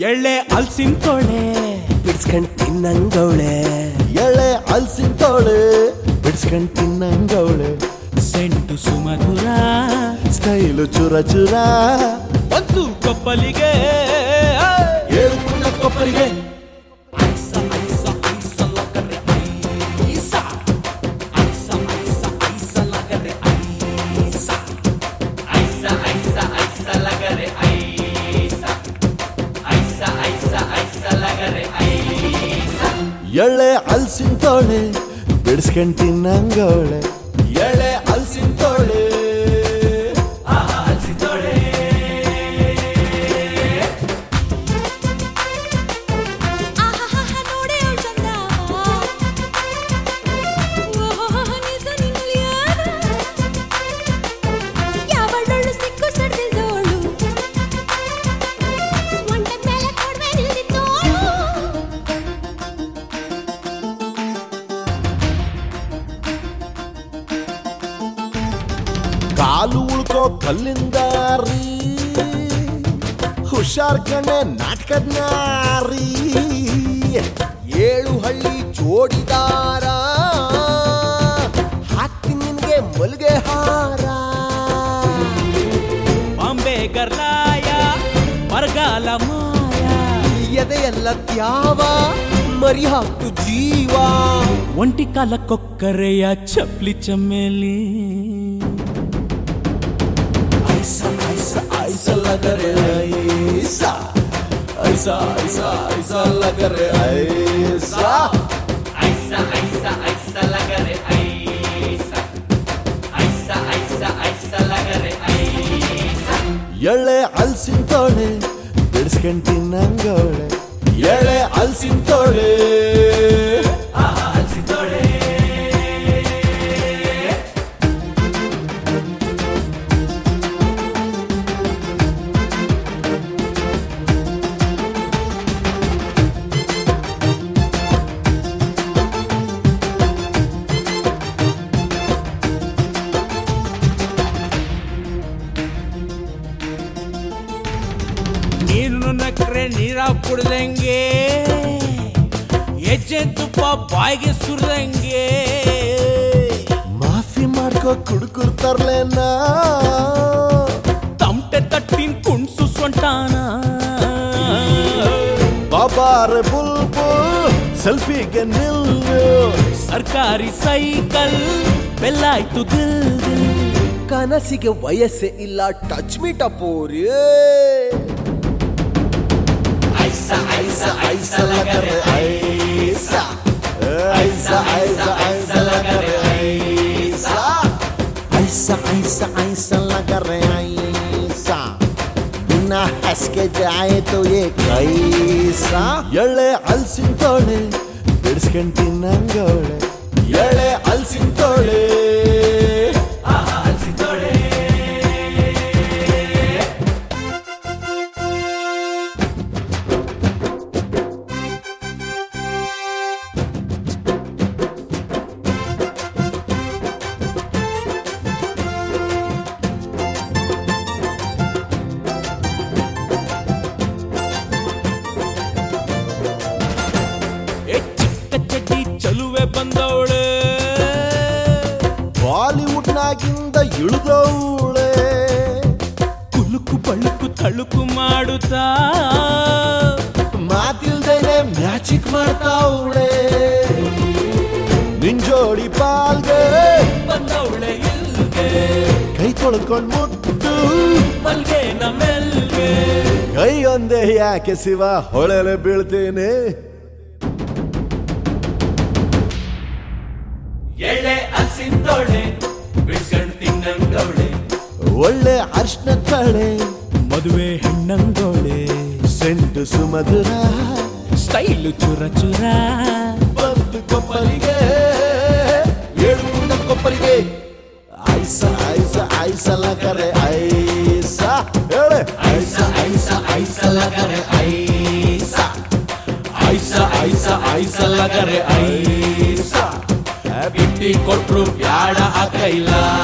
ಎಳ್ಳೆ ಹಲ್ಸಿನ ತೊಳೆ ಬಿಡ್ಸ್ಕೊಂಡ್ ತಿನ್ನಂಗವಳೆ ಎಳೆ ಹಲ್ಸಿನ ತೊಳೆ ಬಿಡ್ಸ್ಕೊಂಡ್ ತಿನ್ನಂಗವಳೆ ಸೆಂಟು ಸುಮಧುರ ಸ್ಟೈಲು ಚುರ ಚುರ ಒಂದು ಕೊಪ್ಪಲಿಗೆ ಏಳು ಪುಣ್ಯ ಕೊಪ್ಪರಿಗೆ ಎಳೆ ಹಲ್ಸಿನ ತೊಳೆ ಬಿಡ್ಸ್ಕೊಂಡ್ ತಿನ್ನಂಗವಳೆ ಎಳೆ ಹಲ್ಸಿನ ತೊಳೆ ಕಾಲು ಉಳ್ಕೋ ಕಲ್ಲಿಂದಾರಿ ಹುಷಾರ್ ಕಣೆ ನಾಟಕದ ನಾರಿ ಏಳು ಹಳ್ಳಿ ಜೋಡಿದಾರ ಹಾಕ್ತೀನಿ ನಿನ್ಗೆ ಮಲ್ಗೆ ಹಾರ ಬಾಂಬೆ ಗರ್ಲಾಯ ಬರಗಾಲ ಮಾಯ ಎದೆಯೆಲ್ಲ ತ್ಯಾವ ಮರಿ ಹಾಕ್ತು ಜೀವ ಒಂಟಿ ಕಾಲ ಕೊಕ್ಕರೆಯ ಚಪ್ಲಿ ಚಮ್ಮೇಲಿ ऐसा लग रे ऐसा ऐसा ऐसा ऐसा लग रे ऐसा ऐसा ऐसा ऐसा लग रे ऐसा ऐसा ऐसा ऐसा लग रे ऐसा ಎಳೆ ಹಲ್ಸಿನ ತೊಳೆ ಬಿಡ್ಸ್ಕೊಂಡ್ ತಿನ್ನಂಗವಳೆ ಎಳೆ ಹಲ್ಸಿನ ತೊಳೆ ಹಲ್ಸಿನ ತೊಳೆ ನೀರು ನಕ್ರೆ ನೀರ ಕುಡ್ದಂಗೆ ಹೆಜ್ಜೆ ತುಪ್ಪ ಬಾಯಿಗೆ ಸುರಿದಂಗೆ ಮಾಫಿ ಮಾಡ್ಕೋ ಕುಡ್ಕುರ್ತಾರ್ಲೇನಾ ತಮಟೆ ತಟ್ಟಿನ ಕುಣ್ಸು ಸೊಂಟಾನ ಬಾಬಾರೆ ಬುಲ್ಬುಲ್ ಸೆಲ್ಫಿಗೆ ನಿಲ್ಲು ಸರ್ಕಾರಿ ಸೈಕಲ್ ಬೆಲ್ಲಾಯ್ತು ದಿಲ್ ದಿಲ್ ಕನಸಿಗೆ ವಯಸ್ಸೇ ಇಲ್ಲ ಟಚ್ ಮೀ ಟಪೋರಿ ऐसा ऐसा ऐसा लग रे ऐसा ऐसा ऐसा ऐसा लग रे ऐसा ऐसा ऐसा ऐसा लग रे ऐसा बिना हंस के जाए तो ये कैसा ಎಳೆ ಹಲ್ಸಿನ ತೊಳೆ ಬಿಡ್ಸ್ಕೊಂಡ್ ತಿನ್ನಂಗವಳೆ ಎಳೆ ಹಲ್ಸಿನ ತೊಳೆ ಹಲ್ಸಿನ ತೊಳೆ ಚಿಕ್ಕ ಚಡ್ಡಿ ಚಲುವೆ ಬಂದವಳೆ ಬಾಲಿವುಡ್ ನಾಗಿಂದ ಇಳಿದವಳೆ ಕುಲುಕು ಬಳುಕು ತಳುಕು ಮಾಡುತ್ತಾ ಮಾತಿಲ್ದೇನೆ ಮ್ಯಾಚಿಕ್ ಮಾಡ್ತಾವಳೆ ನಿಂಜೋಡಿ ಪಾಲ್ಗೆ ಬಂದವಳೆ ಇಲ್ಗೆ ಕೈ ತೊಳ್ಕೊಂಡ್ ಮುಟ್ಟು ಮಲ್ಗೆ ನಮ್ಮೆಲ್ಗೆ ಕೈ ಒಂದೇ ಯಾಕೆ ಶಿವ ಹೊಳೆಲೆ ಬೀಳ್ತೇನೆ ಎಳೆ ಹಲ್ಸಿನ ತೊಳೆ ಬಿಡ್ಸ್ಕೊಂಡ್ ತಿನ್ನಂಗವಳೆ ಒಳ್ಳೆ ಅರ್ಶನ ತಳೆ ಮದುವೆ ಹೆಣ್ಣಂಗೋಳೆ ಸೆಂಟು ಸುಮಧುರ ಸ್ಟೈಲು ಚುರ ಚುರ ಬಂತು ಕೊಪ್ಪಲಿಗೆ ಏಳು ಪುಣ್ಯ ಕೊಪ್ಪಲಿಗೆ ಐಸ ಐಸ ಐಸ ಲಗರೆ ಐಸ ಹೇಳೆ ऐसा ऐसा ऐसा लग रे ऐसा ऐसा ऐसा ऐसा लग रे ऐसा ಬಿಟ್ಟಿ ಕೊಟ್ರು ಬ್ಯಾಡ ಆ ಕೈಲ